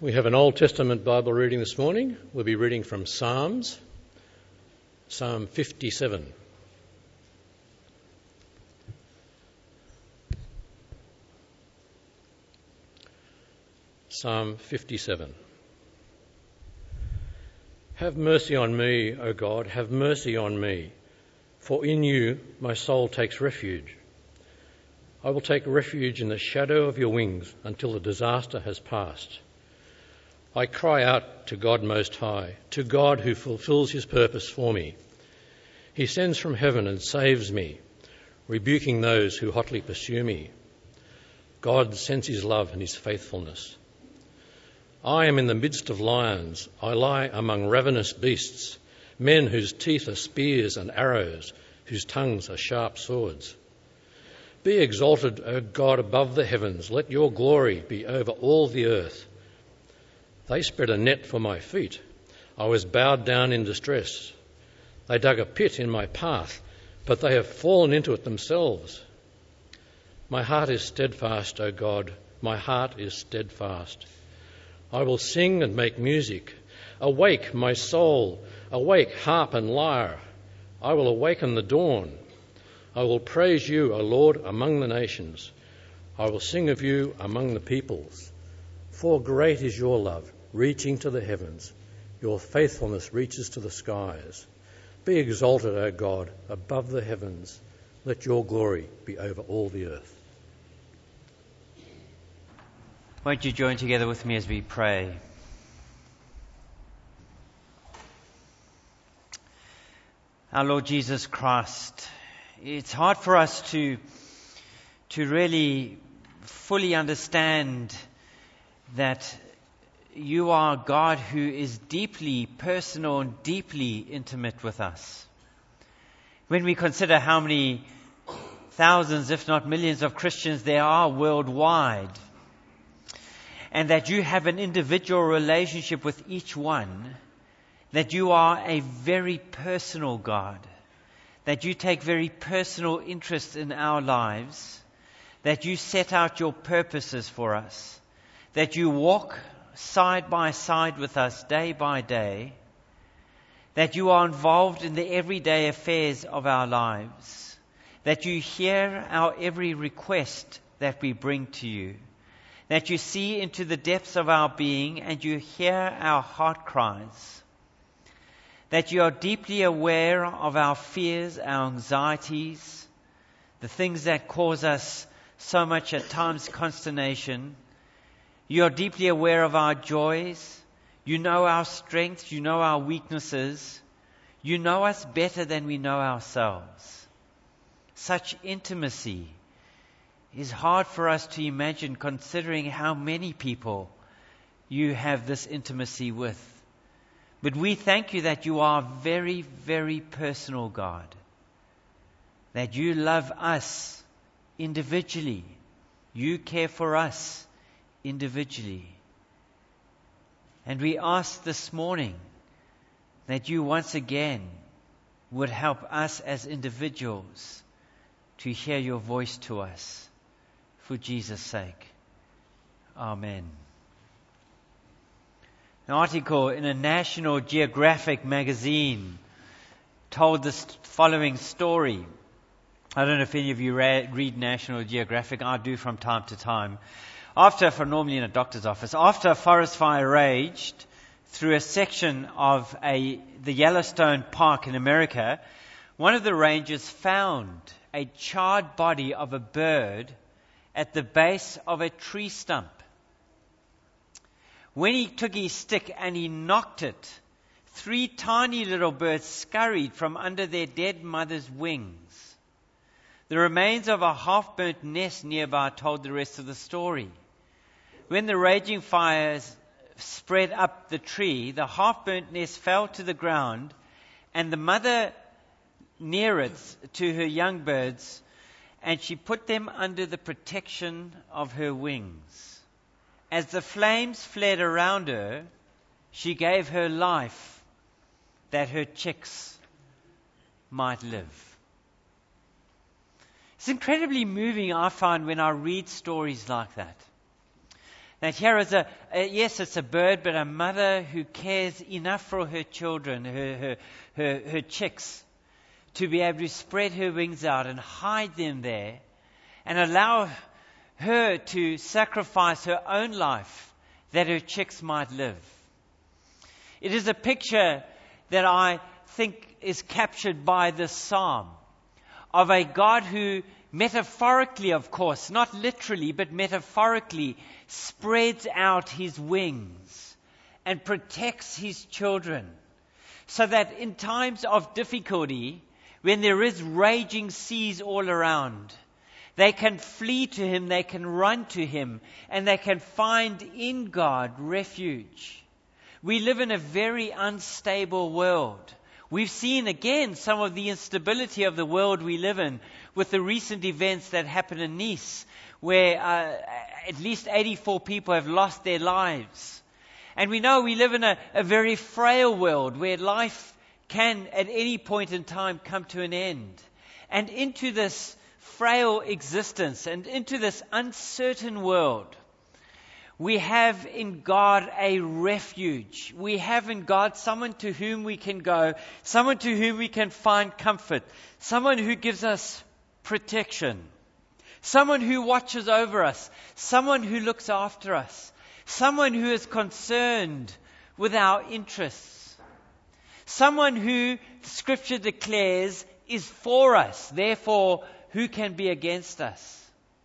We have an Old Testament Bible reading this morning. We'll be reading from Psalms, Psalm 57. Psalm 57. Have mercy on me, O God, have mercy on me, for in you my soul takes refuge. I will take refuge in the shadow of your wings until the disaster has passed. I cry out to God Most High, to God who fulfills his purpose for me. He sends from heaven and saves me, rebuking those who hotly pursue me. God sends his love and his faithfulness. I am in the midst of lions. I lie among ravenous beasts, men whose teeth are spears and arrows, whose tongues are sharp swords. Be exalted, O God, above the heavens. Let your glory be over all the earth. They spread a net for my feet. I was bowed down in distress. They dug a pit in my path, but they have fallen into it themselves. My heart is steadfast, O God. My heart is steadfast. I will sing and make music. Awake, my soul. Awake, harp and lyre. I will awaken the dawn. I will praise you, O Lord, among the nations. I will sing of you among the peoples. For great is your love, reaching to the heavens. Your faithfulness reaches to the skies. Be exalted, O God, above the heavens. Let your glory be over all the earth. Won't you join together with me as we pray? Our Lord Jesus Christ, it's hard for us to really fully understand that you are God who is deeply personal and deeply intimate with us. When we consider how many thousands, if not millions of Christians there are worldwide, and that you have an individual relationship with each one, that you are a very personal God, that you take very personal interest in our lives, that you set out your purposes for us, that you walk side by side with us day by day, that you are involved in the everyday affairs of our lives, that you hear our every request that we bring to you, that you see into the depths of our being and you hear our heart cries, that you are deeply aware of our fears, our anxieties, the things that cause us so much at times consternation. You are deeply aware of our joys. You know our strengths. You know our weaknesses. You know us better than we know ourselves. Such intimacy is hard for us to imagine, considering how many people you have this intimacy with. But we thank you that you are very, very personal, God. That you love us individually. You care for us individually. And we ask this morning that you once again would help us as individuals to hear your voice to us. For Jesus' sake. Amen. An article in a National Geographic magazine told this following story. I don't know if any of you read National Geographic. I do from time to time. Normally in a doctor's office, after a forest fire raged through a section of the Yellowstone Park in America, one of the rangers found a charred body of a bird at the base of a tree stump. When he took his stick and he knocked it, 3 tiny little birds scurried from under their dead mother's wings. The remains of a half-burnt nest nearby told the rest of the story. When the raging fires spread up the tree, the half-burnt nest fell to the ground, and the mother near it to her young birds, and she put them under the protection of her wings. As the flames fled around her, she gave her life that her chicks might live. It's incredibly moving, I find, when I read stories like that. That here is yes, it's a bird, but a mother who cares enough for her children, her chicks, to be able to spread her wings out and hide them there and allow her to sacrifice her own life that her chicks might live. It is a picture that I think is captured by this psalm of a God who metaphorically, of course, not literally, but metaphorically, spreads out his wings and protects his children, so that in times of difficulty, when there is raging seas all around, they can flee to him, they can run to him, and they can find in God refuge. We live in a very unstable world. We've seen again some of the instability of the world we live in with the recent events that happened in Nice, where at least 84 people have lost their lives. And we know we live in a very frail world where life can at any point in time come to an end. And into this frail existence and into this uncertain world, we have in God a refuge. We have in God someone to whom we can go, someone to whom we can find comfort, someone who gives us protection, someone who watches over us, someone who looks after us, someone who is concerned with our interests, someone who Scripture declares is for us, therefore who can be against us?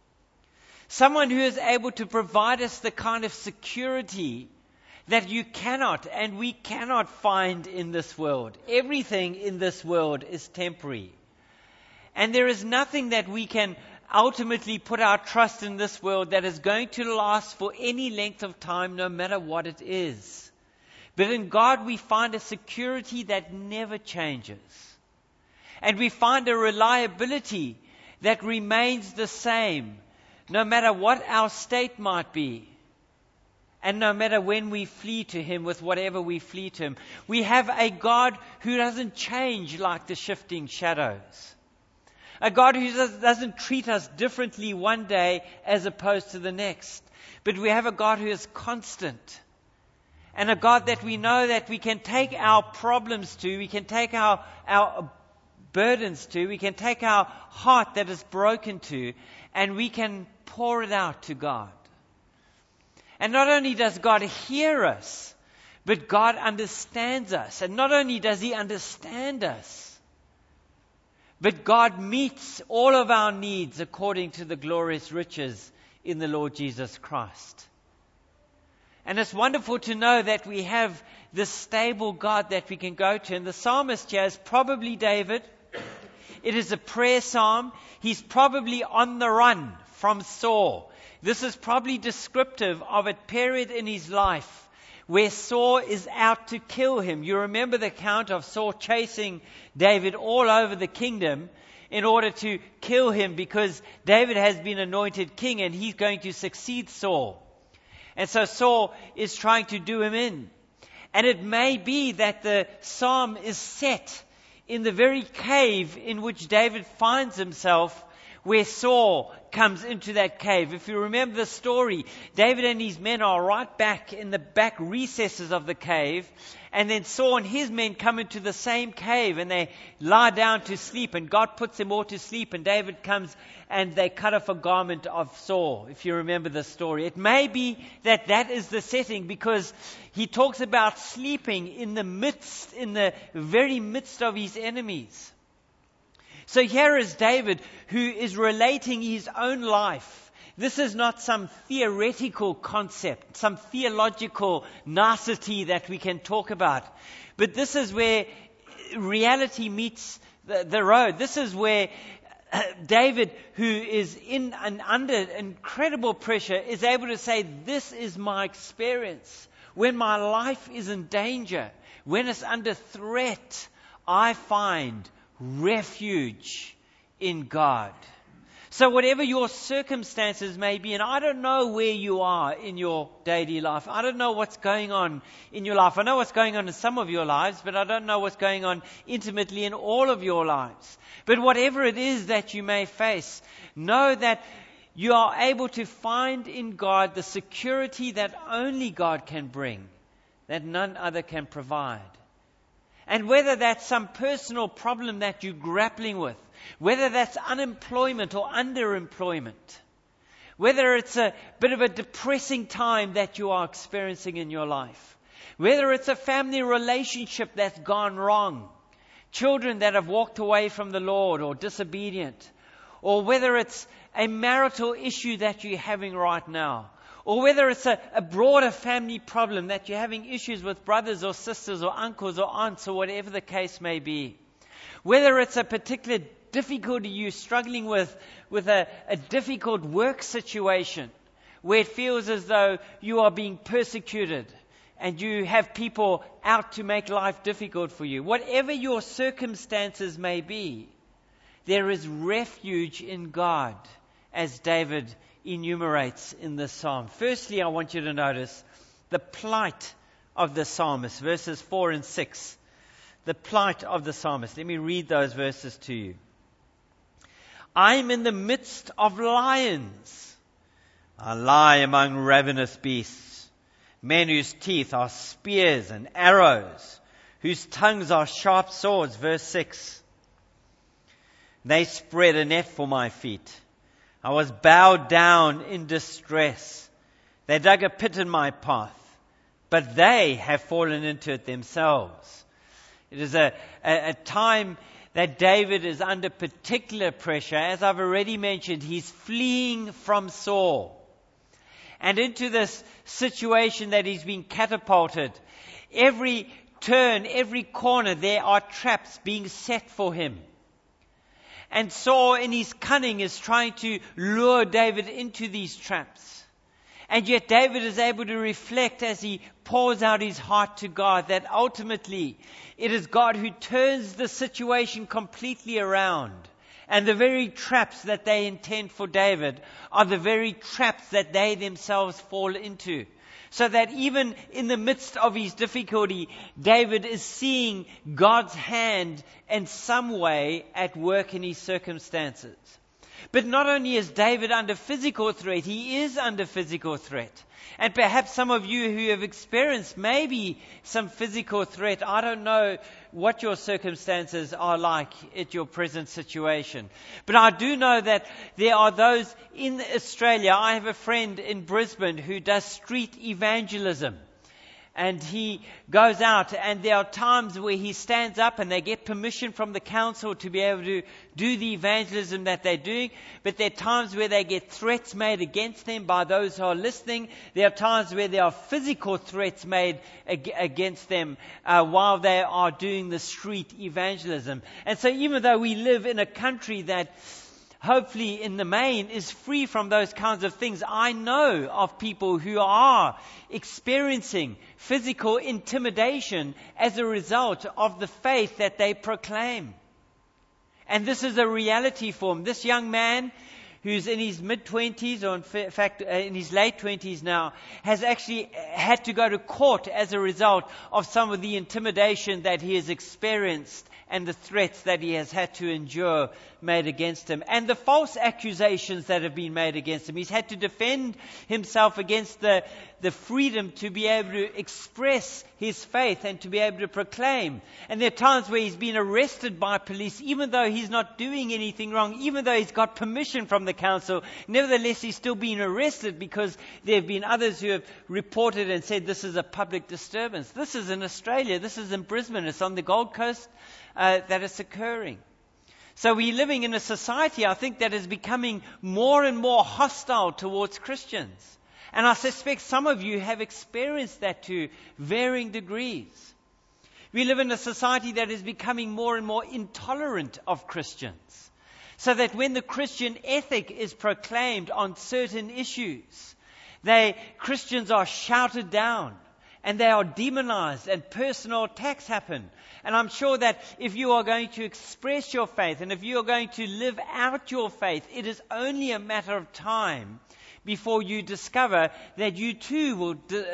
Someone who is able to provide us the kind of security that you cannot and we cannot find in this world. Everything in this world is temporary. And there is nothing that we can ultimately put our trust in this world that is going to last for any length of time, no matter what it is. But in God we find a security that never changes. And we find a reliability that remains the same, no matter what our state might be, and no matter when we flee to him with whatever we flee to him. We have a God who doesn't change like the shifting shadows. A God who doesn't treat us differently one day as opposed to the next. But we have a God who is constant. And a God that we know that we can take our problems to, we can take our burdens to, we can take our heart that is broken to, and we can pour it out to God. And not only does God hear us, but God understands us. And not only does he understand us, but God meets all of our needs according to the glorious riches in the Lord Jesus Christ. And it's wonderful to know that we have this stable God that we can go to. And the psalmist here is probably David. It is a prayer psalm. He's probably on the run from Saul. This is probably descriptive of a period in his life where Saul is out to kill him. You remember the account of Saul chasing David all over the kingdom in order to kill him, because David has been anointed king and he's going to succeed Saul. And so Saul is trying to do him in. And it may be that the psalm is set in the very cave in which David finds himself, where Saul comes into that cave. If you remember the story, David and his men are right back in the back recesses of the cave, and then Saul and his men come into the same cave and they lie down to sleep, and God puts them all to sleep, and David comes and they cut off a garment of Saul, if you remember the story. It may be that that is the setting, because he talks about sleeping in the very midst of his enemies. So here is David, who is relating his own life. This is not some theoretical concept, some theological nicety that we can talk about. But this is where reality meets the road. This is where David, who is under incredible pressure, is able to say, this is my experience. When my life is in danger, when it's under threat, I find refuge in God. So whatever your circumstances may be, and I don't know where you are in your daily life. I don't know what's going on in your life. I know what's going on in some of your lives, but I don't know what's going on intimately in all of your lives. But whatever it is that you may face, know that you are able to find in God the security that only God can bring, that none other can provide. And whether that's some personal problem that you're grappling with, whether that's unemployment or underemployment, whether it's a bit of a depressing time that you are experiencing in your life, whether it's a family relationship that's gone wrong, children that have walked away from the Lord or disobedient, or whether it's a marital issue that you're having right now, or whether it's a broader family problem that you're having issues with brothers or sisters or uncles or aunts or whatever the case may be, whether it's a particular difficulty you're struggling with a difficult work situation where it feels as though you are being persecuted and you have people out to make life difficult for you. Whatever your circumstances may be, there is refuge in God, as David enumerates in this psalm. Firstly, I want you to notice the plight of the psalmist, verses 4 and 6. The plight of the psalmist. Let me read those verses to you. I am in the midst of lions. I lie among ravenous beasts, men whose teeth are spears and arrows, whose tongues are sharp swords. Verse 6. They spread a net for my feet. I was bowed down in distress. They dug a pit in my path, but they have fallen into it themselves. It is a time that David is under particular pressure. As I've already mentioned, he's fleeing from Saul. And into this situation that he's been catapulted, every turn, every corner, there are traps being set for him. And Saul, in his cunning, is trying to lure David into these traps. And yet David is able to reflect as he pours out his heart to God that ultimately it is God who turns the situation completely around. And the very traps that they intend for David are the very traps that they themselves fall into. So that even in the midst of his difficulty, David is seeing God's hand in some way at work in his circumstances. But not only is David under physical threat, he is under physical threat. And perhaps some of you who have experienced maybe some physical threat, I don't know what your circumstances are like at your present situation. But I do know that there are those in Australia. I have a friend in Brisbane who does street evangelism. And he goes out, and there are times where he stands up and they get permission from the council to be able to do the evangelism that they're doing. But there are times where they get threats made against them by those who are listening. There are times where there are physical threats made against them while they are doing the street evangelism. And so even though we live in a country that hopefully in the main is free from those kinds of things, I know of people who are experiencing physical intimidation as a result of the faith that they proclaim. And this is a reality for them. This young man who's in his mid-20s, or in fact in his late 20s now, has actually had to go to court as a result of some of the intimidation that he has experienced and the threats that he has had to endure made against him, and the false accusations that have been made against him. He's had to defend himself against the freedom to be able to express his faith and to be able to proclaim. And there are times where he's been arrested by police, even though he's not doing anything wrong, even though he's got permission from the council. Nevertheless, he's still being arrested because there have been others who have reported and said this is a public disturbance. This is in Australia. This is in Brisbane. It's on the Gold Coast that it's occurring. So we're living in a society, I think, that is becoming more and more hostile towards Christians. And I suspect some of you have experienced that to varying degrees. We live in a society that is becoming more and more intolerant of Christians. So that when the Christian ethic is proclaimed on certain issues, Christians are shouted down and they are demonized and personal attacks happen. And I'm sure that if you are going to express your faith and if you are going to live out your faith, it is only a matter of time before you discover that you too will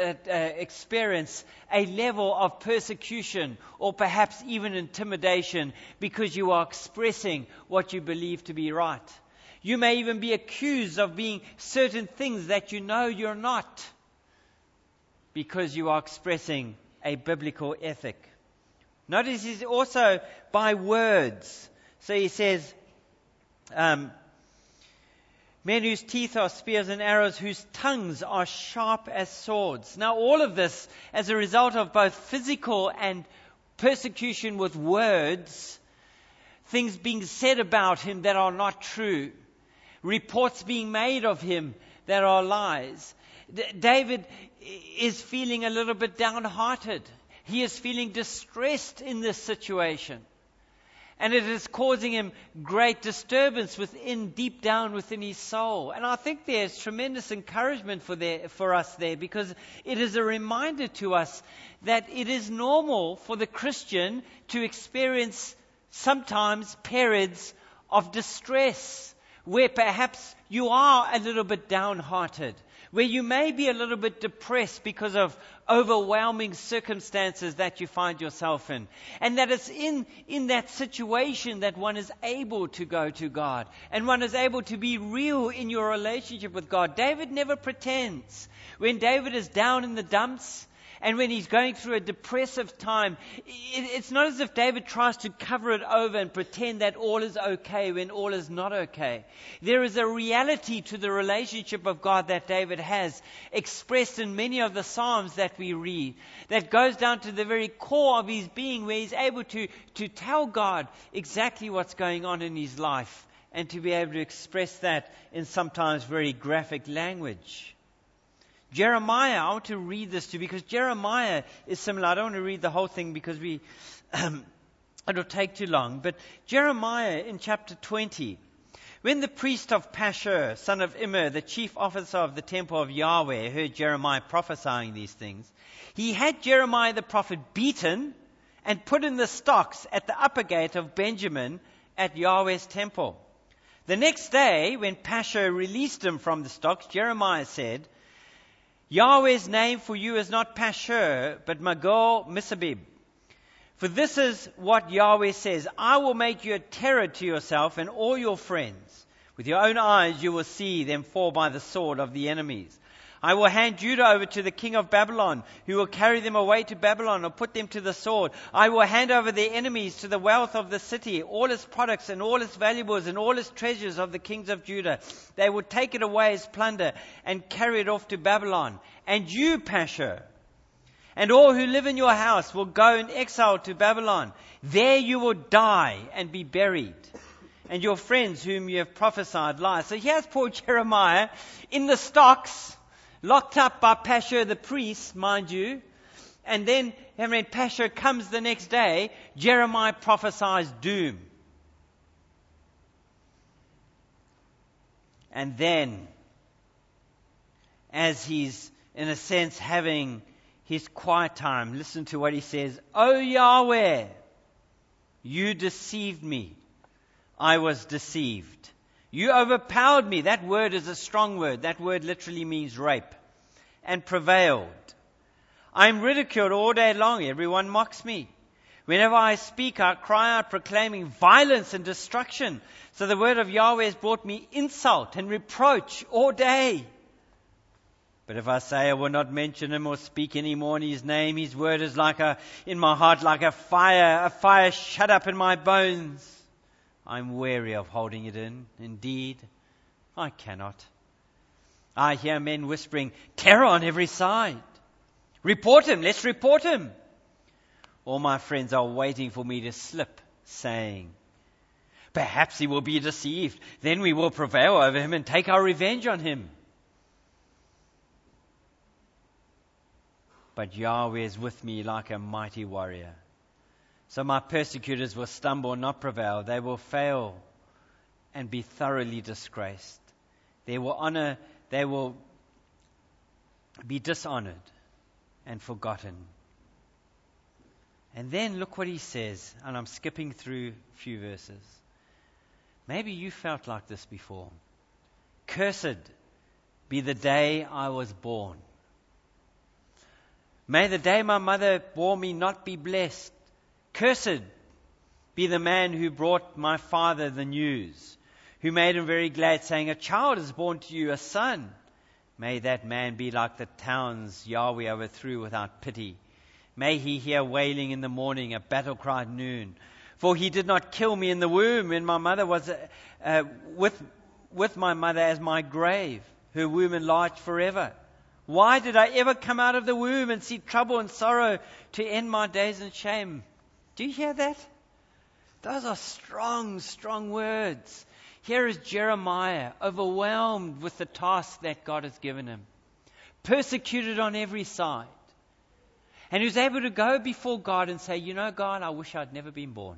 experience a level of persecution or perhaps even intimidation because you are expressing what you believe to be right. You may even be accused of being certain things that you know you're not, because you are expressing a biblical ethic. Notice he's also by words. So he says, men whose teeth are spears and arrows, whose tongues are sharp as swords. Now all of this as a result of both physical and persecution with words, things being said about him that are not true, reports being made of him that are lies. David is feeling a little bit downhearted. He is feeling distressed in this situation. And it is causing him great disturbance deep down within his soul. And I think there's tremendous encouragement for us there, because it is a reminder to us that it is normal for the Christian to experience sometimes periods of distress, where perhaps you are a little bit downhearted, where you may be a little bit depressed because of overwhelming circumstances that you find yourself in. And that it's in that situation that one is able to go to God, and one is able to be real in your relationship with God. David never pretends. When David is down in the dumps, and when he's going through a depressive time, it's not as if David tries to cover it over and pretend that all is okay when all is not okay. There is a reality to the relationship of God that David has, expressed in many of the Psalms that we read, that goes down to the very core of his being, where he's able to tell God exactly what's going on in his life, and to be able to express that in sometimes very graphic language. Jeremiah, I want to read this to you, because Jeremiah is similar. I don't want to read the whole thing because it'll take too long. But Jeremiah in chapter 20, when the priest of Pashur, son of Immer, the chief officer of the temple of Yahweh, heard Jeremiah prophesying these things, he had Jeremiah the prophet beaten and put in the stocks at the upper gate of Benjamin at Yahweh's temple. The next day, when Pashur released him from the stocks, Jeremiah said, Yahweh's name for you is not Pashur, but Magor Mizabib. For this is what Yahweh says, I will make you a terror to yourself and all your friends. With your own eyes you will see them fall by the sword of the enemies. I will hand Judah over to the king of Babylon, who will carry them away to Babylon or put them to the sword. I will hand over their enemies to the wealth of the city, all its products and all its valuables and all its treasures of the kings of Judah. They will take it away as plunder and carry it off to Babylon. And you, Pashur, and all who live in your house will go in exile to Babylon. There you will die and be buried, and your friends whom you have prophesied lie. So here's poor Jeremiah in the stocks, locked up by Pashur the priest, mind you. And then when Pashur comes the next day, Jeremiah prophesies doom. And then, as he's, in a sense, having his quiet time, listen to what he says. O Yahweh, you deceived me. I was deceived. You overpowered me. That word is a strong word. That word literally means rape. And prevailed. I am ridiculed all day long. Everyone mocks me. Whenever I speak, I cry out proclaiming violence and destruction. So the word of Yahweh has brought me insult and reproach all day. But if I say I will not mention him or speak any more in his name, his word is in my heart like a fire shut up in my bones. I'm weary of holding it in. Indeed, I cannot. I hear men whispering, terror on every side. Report him, let's report him. All my friends are waiting for me to slip, saying, perhaps he will be deceived. Then we will prevail over him and take our revenge on him. But Yahweh is with me like a mighty warrior. So my persecutors will stumble and not prevail. They will fail and be thoroughly disgraced. They will be dishonored and forgotten. And then look what he says, and I'm skipping through a few verses. Maybe you felt like this before. Cursed be the day I was born. May the day my mother bore me not be blessed. Cursed be the man who brought my father the news, who made him very glad, saying, a child is born to you, a son. May that man be like the towns Yahweh overthrew without pity. May he hear wailing in the morning, a battle cry at noon. For he did not kill me in the womb, when my mother was with my mother as my grave, her womb enlarged forever. Why did I ever come out of the womb and see trouble and sorrow to end my days in shame? Do you hear that? Those are strong, strong words. Here is Jeremiah, overwhelmed with the task that God has given him, persecuted on every side, and who's able to go before God and say, you know, God, I wish I'd never been born.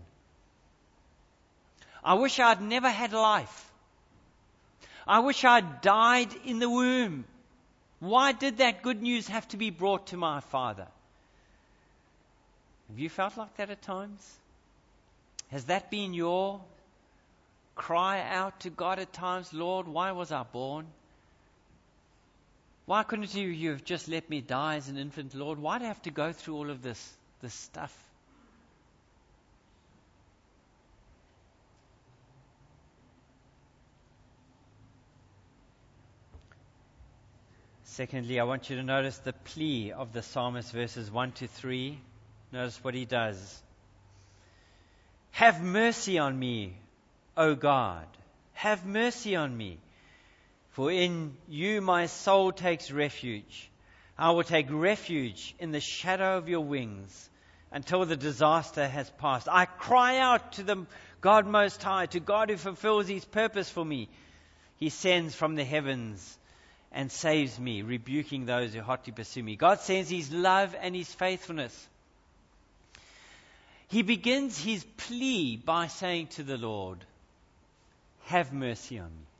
I wish I'd never had life. I wish I'd died in the womb. Why did that good news have to be brought to my father? Have you felt like that at times? Has that been your cry out to God at times? Lord, why was I born? Why couldn't you have just let me die as an infant, Lord? Why do I have to go through all of this stuff? Secondly, I want you to notice the plea of the psalmist, verses 1 to 3. Notice what he does. Have mercy on me, O God. Have mercy on me. For in you my soul takes refuge. I will take refuge in the shadow of your wings until the disaster has passed. I cry out to the God Most High, to God who fulfills His purpose for me. He sends from the heavens and saves me, rebuking those who hotly pursue me. God sends His love and His faithfulness. He begins his plea by saying to the Lord, have mercy on me.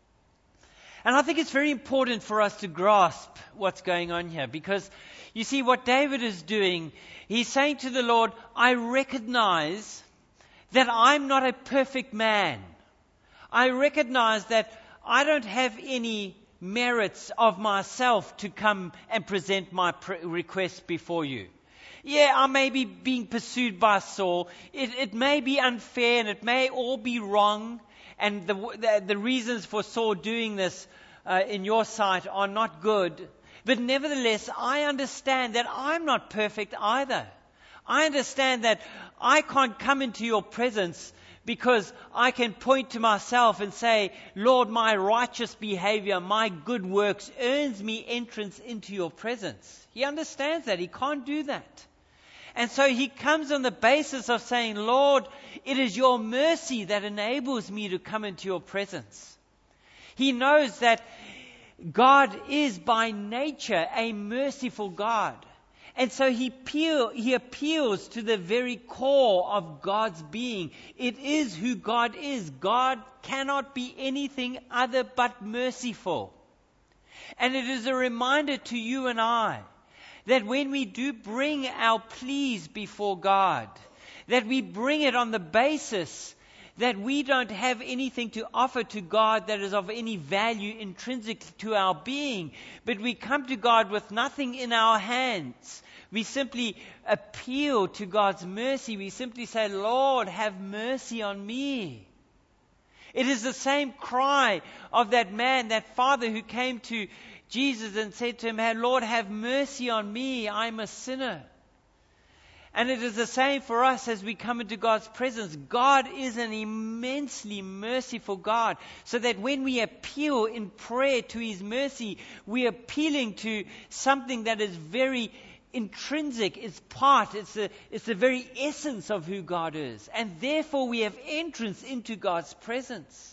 And I think it's very important for us to grasp what's going on here, because you see what David is doing, he's saying to the Lord, I recognize that I'm not a perfect man. I recognize that I don't have any merits of myself to come and present my request before you. Yeah, I may be being pursued by Saul. It may be unfair and it may all be wrong. And the reasons for Saul doing this in your sight are not good. But nevertheless, I understand that I'm not perfect either. I understand that I can't come into your presence because I can point to myself and say, Lord, my righteous behavior, my good works earns me entrance into your presence. He understands that. He can't do that. And so he comes on the basis of saying, Lord, it is your mercy that enables me to come into your presence. He knows that God is by nature a merciful God. And so he appeals to the very core of God's being. It is who God is. God cannot be anything other but merciful. And it is a reminder to you and I that when we do bring our pleas before God, that we bring it on the basis that we don't have anything to offer to God that is of any value intrinsic to our being, but we come to God with nothing in our hands. We simply appeal to God's mercy. We simply say, Lord, have mercy on me. It is the same cry of that man, that father who came to Jesus and said to him, hey, Lord, have mercy on me. I'm a sinner. And it is the same for us as we come into God's presence. God is an immensely merciful God, so that when we appeal in prayer to His mercy, we're appealing to something that is very intrinsic. It's the very essence of who God is. And therefore we have entrance into God's presence.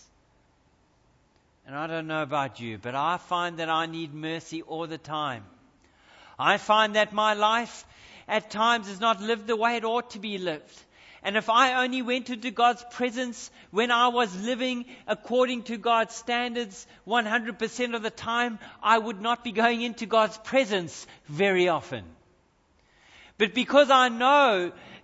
And I don't know about you, but I find that I need mercy all the time. I find that my life at times is not lived the way it ought to be lived. And if I only went into God's presence when I was living according to God's standards 100% of the time, I would not be going into God's presence very often. But because I know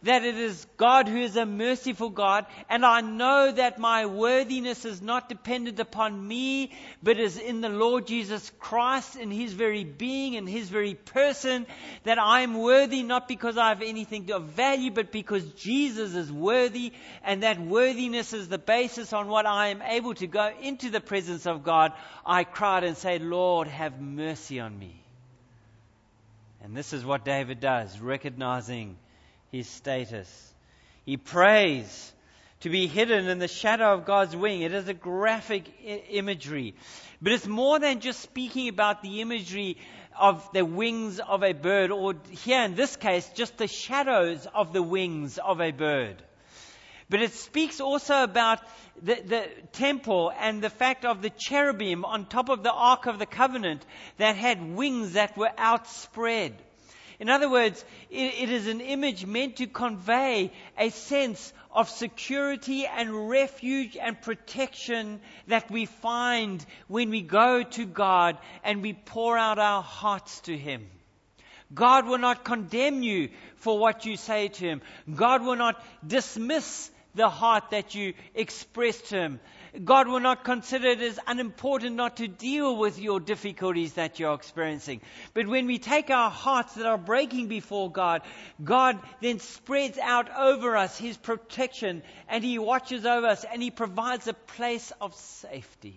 that it is God who is a merciful God, and I know that my worthiness is not dependent upon me, but is in the Lord Jesus Christ, in His very being, in His very person, that I am worthy not because I have anything of value, but because Jesus is worthy, and that worthiness is the basis on what I am able to go into the presence of God. I cried and said, Lord, have mercy on me. And this is what David does, recognizing his status. He prays to be hidden in the shadow of God's wing. It is a graphic imagery. But it's more than just speaking about the imagery of the wings of a bird, or here in this case, just the shadows of the wings of a bird. But it speaks also about the temple and the fact of the cherubim on top of the Ark of the Covenant that had wings that were outspread. In other words, it is an image meant to convey a sense of security and refuge and protection that we find when we go to God and we pour out our hearts to Him. God will not condemn you for what you say to Him. God will not dismiss the heart that you express to Him. God will not consider it as unimportant not to deal with your difficulties that you're experiencing. But when we take our hearts that are breaking before God, God then spreads out over us His protection, and He watches over us, and He provides a place of safety.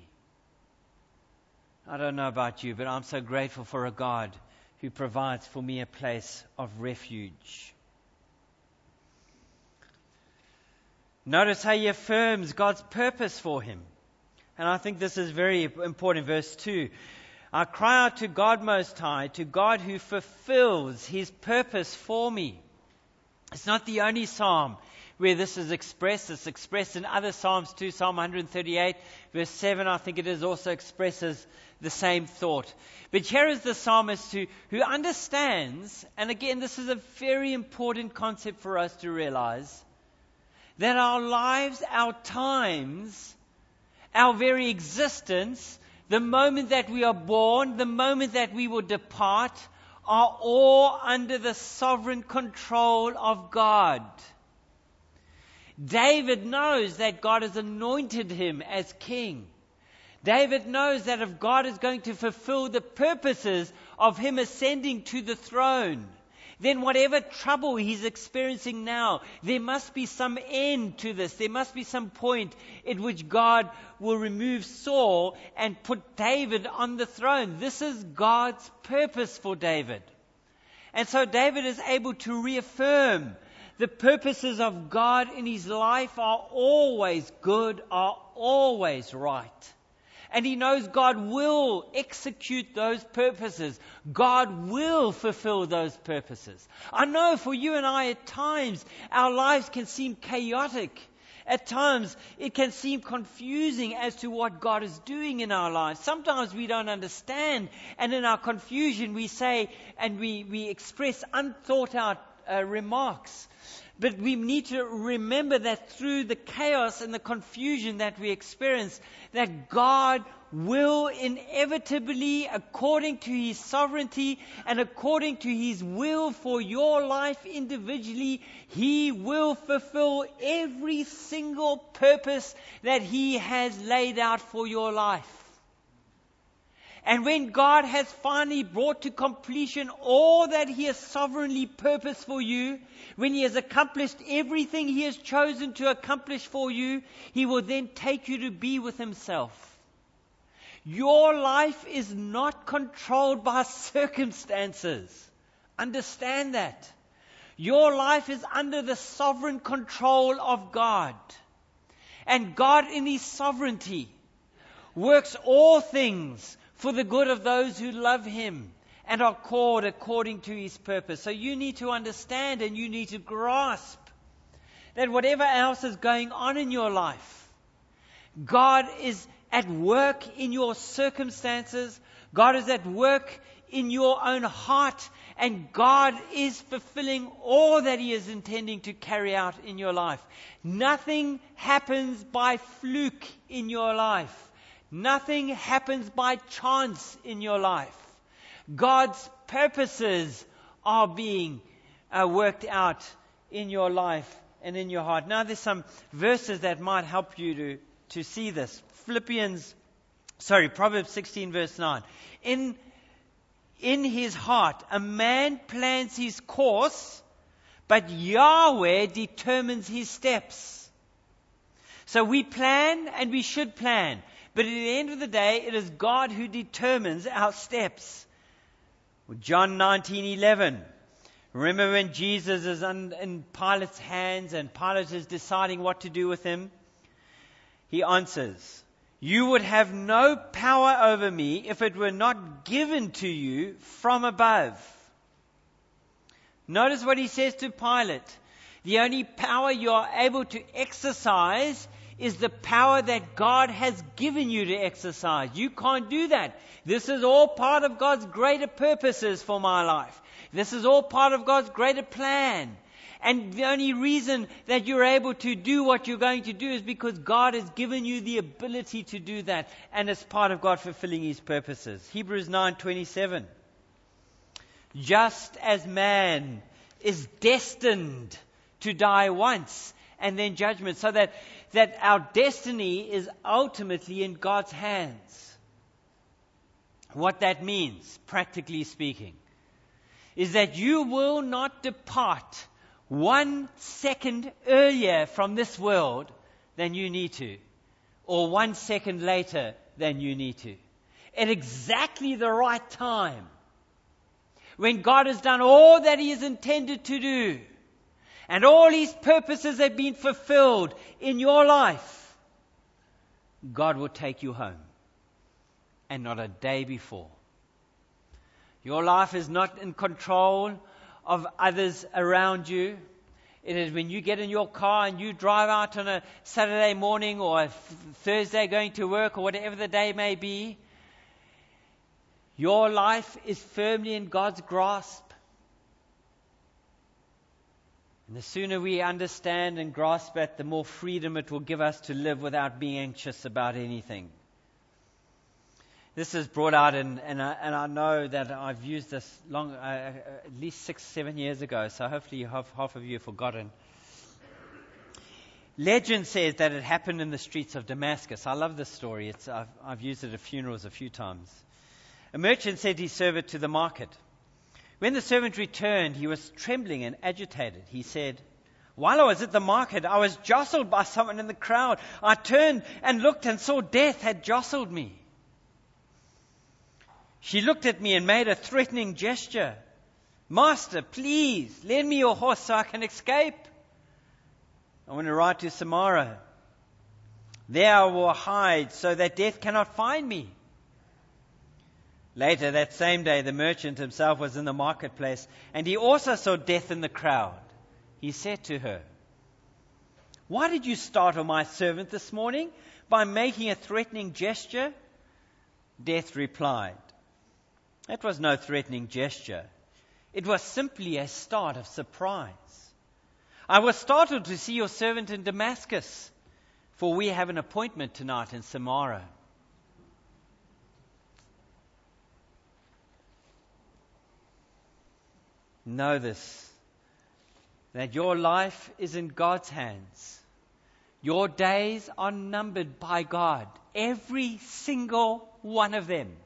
I don't know about you, but I'm so grateful for a God who provides for me a place of refuge. Notice how He affirms God's purpose for him. And I think this is very important. Verse 2. I cry out to God Most High, to God who fulfills His purpose for me. It's not the only psalm where this is expressed. It's expressed in other psalms too. Psalm 138, verse 7, I think it is, also expresses the same thought. But here is the psalmist who understands, and again, this is a very important concept for us to realize, that our lives, our times, our very existence, the moment that we are born, the moment that we will depart, are all under the sovereign control of God. David knows that God has anointed him as king. David knows that if God is going to fulfill the purposes of him ascending to the throne, then whatever trouble he's experiencing now, there must be some end to this. There must be some point at which God will remove Saul and put David on the throne. This is God's purpose for David. And so David is able to reaffirm the purposes of God in his life are always good, are always right. And he knows God will execute those purposes. God will fulfill those purposes. I know for you and I, at times, our lives can seem chaotic. At times, it can seem confusing as to what God is doing in our lives. Sometimes we don't understand, and in our confusion we say and we express unthought out remarks. But we need to remember that through the chaos and the confusion that we experience, that God will inevitably, according to His sovereignty and according to His will for your life individually, He will fulfill every single purpose that He has laid out for your life. And when God has finally brought to completion all that He has sovereignly purposed for you, when He has accomplished everything He has chosen to accomplish for you, He will then take you to be with Himself. Your life is not controlled by circumstances. Understand that. Your life is under the sovereign control of God. And God in His sovereignty works all things for the good of those who love Him and are called according to His purpose. So you need to understand and you need to grasp that whatever else is going on in your life, God is at work in your circumstances. God is at work in your own heart, and God is fulfilling all that He is intending to carry out in your life. Nothing happens by fluke in your life. Nothing happens by chance in your life. God's purposes are being worked out in your life and in your heart. Now there's some verses that might help you to see this. Proverbs 16 verse 9. In his heart, a man plans his course, but Yahweh determines his steps. So we plan and we should plan. But at the end of the day, it is God who determines our steps. John 19:11. Remember when Jesus is in Pilate's hands and Pilate is deciding what to do with him? He answers, "You would have no power over me if it were not given to you from above." Notice what he says to Pilate. The only power you are able to exercise is the power that God has given you to exercise. You can't do that. This is all part of God's greater purposes for my life. This is all part of God's greater plan. And the only reason that you're able to do what you're going to do is because God has given you the ability to do that. And it's part of God fulfilling His purposes. Hebrews 9:27. Just as man is destined to die once and then judgment, so that our destiny is ultimately in God's hands. What that means, practically speaking, is that you will not depart 1 second earlier from this world than you need to, or 1 second later than you need to. At exactly the right time, when God has done all that He has intended to do, and all His purposes have been fulfilled in your life, God will take you home, and not a day before. Your life is not in control of others around you. It is when you get in your car and you drive out on a Saturday morning or a Thursday going to work or whatever the day may be, your life is firmly in God's grasp. And the sooner we understand and grasp it, the more freedom it will give us to live without being anxious about anything. This is brought out, and I know that I've used this at least 6-7 years ago, so hopefully half of you have forgotten. Legend says that it happened in the streets of Damascus. I love this story. I've used it at funerals a few times. A merchant sent his servant to the market. When the servant returned, he was trembling and agitated. He said, "While I was at the market, I was jostled by someone in the crowd. I turned and looked and saw death had jostled me. She looked at me and made a threatening gesture. 'Master, please, lend me your horse so I can escape. I want to ride to Samaria. There I will hide so that death cannot find me.' Later that same day, the merchant himself was in the marketplace, and he also saw death in the crowd. He said to her, 'Why did you startle my servant this morning by making a threatening gesture?' Death replied, 'It was no threatening gesture. It was simply a start of surprise. I was startled to see your servant in Damascus, for we have an appointment tonight in Samaria.'" Know this, that your life is in God's hands. Your days are numbered by God, every single one of them.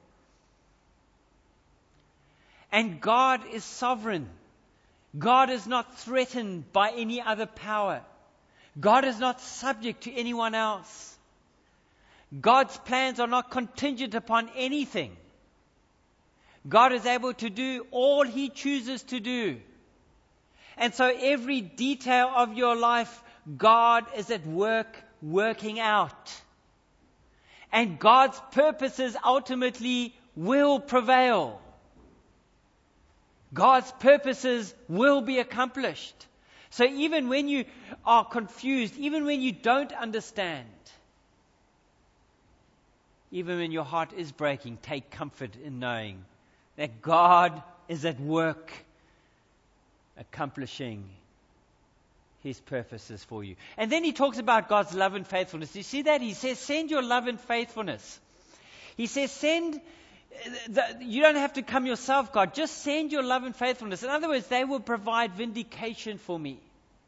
And God is sovereign. God is not threatened by any other power. God is not subject to anyone else. God's plans are not contingent upon anything. God is able to do all He chooses to do. And so every detail of your life, God is at work working out. And God's purposes ultimately will prevail. God's purposes will be accomplished. So even when you are confused, even when you don't understand, even when your heart is breaking, take comfort in knowing that God is at work accomplishing His purposes for you. And then he talks about God's love and faithfulness. You see that? He says, send your love and faithfulness. He says, you don't have to come yourself, God. Just send your love and faithfulness. In other words, they will provide vindication for me.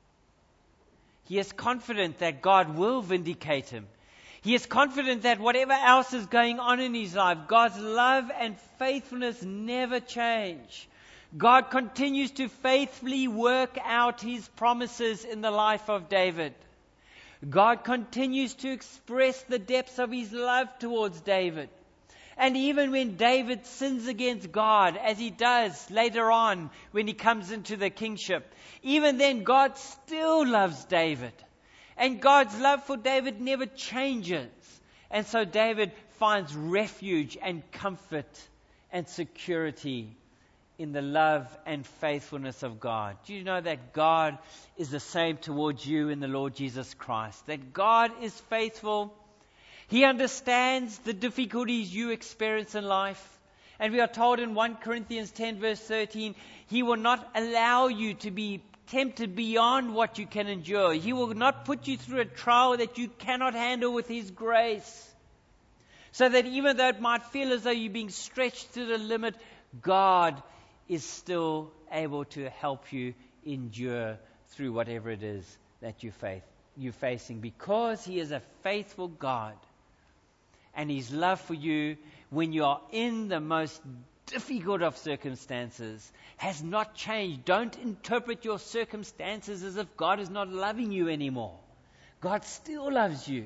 He is confident that God will vindicate him. He is confident that whatever else is going on in his life, God's love and faithfulness never change. God continues to faithfully work out his promises in the life of David. God continues to express the depths of his love towards David. And even when David sins against God, as he does later on when he comes into the kingship, even then God still loves David. And God's love for David never changes. And so David finds refuge and comfort and security in the love and faithfulness of God. Do you know that God is the same towards you in the Lord Jesus Christ? That God is faithful. He understands the difficulties you experience in life. And we are told in 1 Corinthians 10 verse 13, He will not allow you to be tempted beyond what you can endure. He will not put you through a trial that you cannot handle with His grace. So that even though it might feel as though you're being stretched to the limit, God is still able to help you endure through whatever it is that you're facing. Because He is a faithful God. And His love for you when you are in the most difficult of circumstances has not changed. Don't interpret your circumstances as if God is not loving you anymore. God still loves you.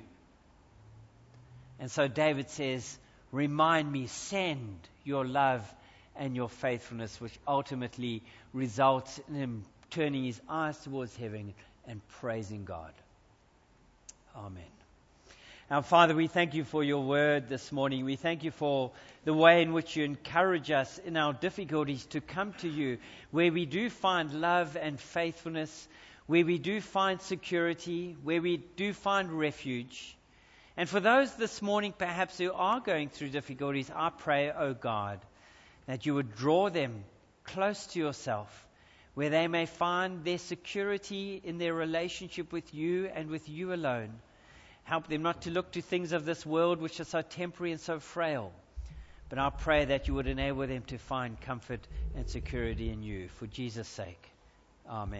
And so David says, remind me, send your love and your faithfulness, which ultimately results in him turning his eyes towards heaven and praising God. Amen. Now, Father, we thank you for your word this morning. We thank you for the way in which you encourage us in our difficulties to come to you, where we do find love and faithfulness, where we do find security, where we do find refuge. And for those this morning, perhaps, who are going through difficulties, I pray, O God, that you would draw them close to yourself, where they may find their security in their relationship with you and with you alone. Help them not to look to things of this world which are so temporary and so frail. But I pray that you would enable them to find comfort and security in you. For Jesus' sake. Amen.